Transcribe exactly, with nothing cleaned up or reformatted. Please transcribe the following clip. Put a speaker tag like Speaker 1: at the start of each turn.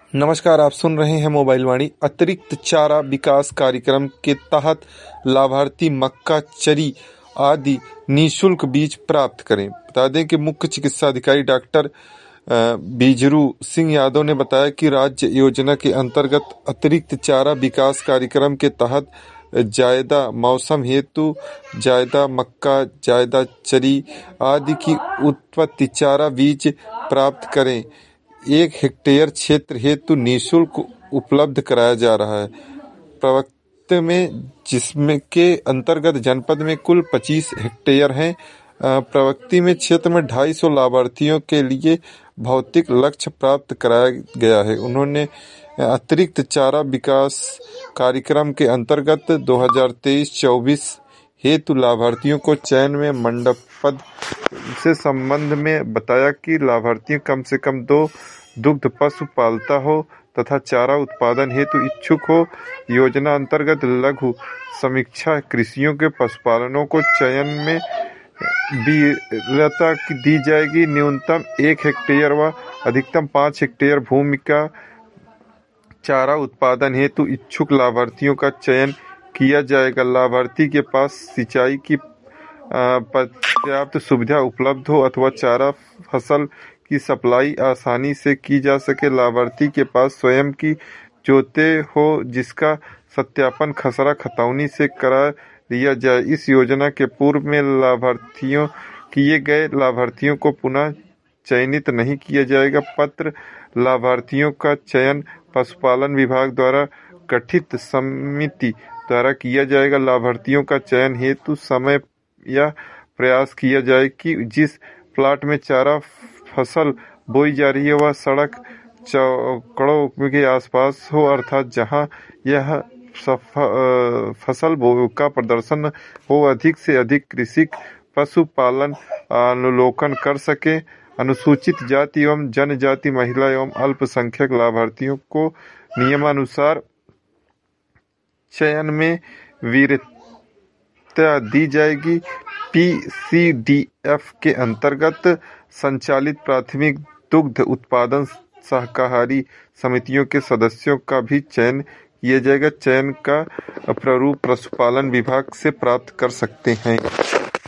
Speaker 1: नमस्कार, आप सुन रहे हैं मोबाइल वाणी। अतिरिक्त चारा विकास कार्यक्रम के तहत लाभार्थी मक्का, चरी आदि निःशुल्क बीज प्राप्त करें। बता दें कि मुख्य चिकित्सा अधिकारी डॉक्टर बिजरू सिंह यादव ने बताया कि राज्य योजना के अंतर्गत अतिरिक्त चारा विकास कार्यक्रम के तहत जायदा मौसम हेतु जायदा मक्का, जायदा चरी आदि की उत्पत्ति चारा बीज प्राप्त करें। एक हेक्टेयर क्षेत्र हेतु निःशुल्क उपलब्ध कराया जा रहा है। प्रवक्ता में जिसमें के अंतर्गत जनपद में कुल पच्चीस हेक्टेयर हैं। प्रवक्ति में क्षेत्र में ढाई सौ लाभार्थियों के लिए भौतिक लक्ष्य प्राप्त कराया गया है। उन्होंने अतिरिक्त चारा विकास कार्यक्रम के अंतर्गत दो हज़ार तेईस चौबीस हेतु लाभार्थियों को चयन में मंडप पद से संबंध में बताया कि लाभार्थी कम से कम दो दुग्ध पशु पालता हो तथा चारा उत्पादन हेतु इच्छुक हो। योजना अंतर्गत लघु समीक्षा कृषियों के पशुपालनों को चयन में वरीयता दी जाएगी। न्यूनतम एक हेक्टेयर व अधिकतम पाँच हेक्टेयर भूमि का चारा उत्पादन हेतु इच्छुक लाभार्थियों का चयन किया जाएगा। लाभार्थी के पास सिंचाई की पर्याप्त सुविधा उपलब्ध हो अथवा चारा फसल की सप्लाई आसानी से की जा सके। लाभार्थी के पास स्वयं की जोतें हो जिसका सत्यापन खसरा खतौनी से करा लिया जाए। इस योजना के पूर्व में लाभार्थियों किए गए लाभार्थियों को पुनः चयनित नहीं किया जाएगा। पत्र लाभार्थियों का चयन पशुपालन विभाग द्वारा गठित समिति द्वारा किया जाएगा। लाभार्थियों का चयन हेतु समय या प्रयास किया जाए कि जिस प्लाट में चारा फसल बोई जा रही है वह सड़क चौकड़ों के आसपास हो, अर्थात जहां यह फसल का प्रदर्शन हो। अधिक से अधिक कृषक पशुपालन अवलोकन कर सके। अनुसूचित जाति एवं जनजाति, महिला एवं अल्पसंख्यक लाभार्थियों को नियमानुसार चयन में वरीयता दी जाएगी। पी सी डी एफ के अंतर्गत संचालित प्राथमिक दुग्ध उत्पादन सहकारी समितियों के सदस्यों का भी चयन किया जाएगा। चयन का प्रारूप पशुपालन विभाग से प्राप्त कर सकते हैं।